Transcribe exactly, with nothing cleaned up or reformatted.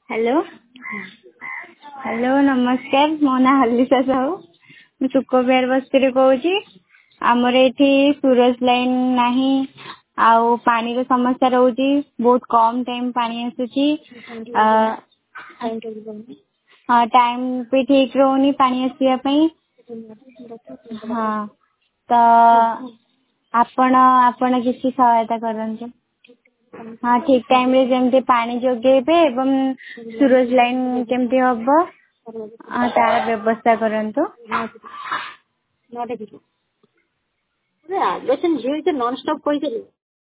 hello hello नमस्कार मो ना हल्लिसा साहू मु सुकोबिहार बस्ती कहूँ आमर एठी सूरज लाइन नाही आउ पानी रो समस्या रोची बहुत कम टाइम पानी आसुची हाँ टाइम भी ठीक रोनी पानी आसिया पई हाँ तो आपण आपण किसी सहायता करंतु हाँ ठीक टाइम रे जेमते पानी जोगेबे एवं सूरज लाइन केमती हबो हाँ तार व्यवस्था करंतु नॉट ए आलोचन झील नॉन स्टॉप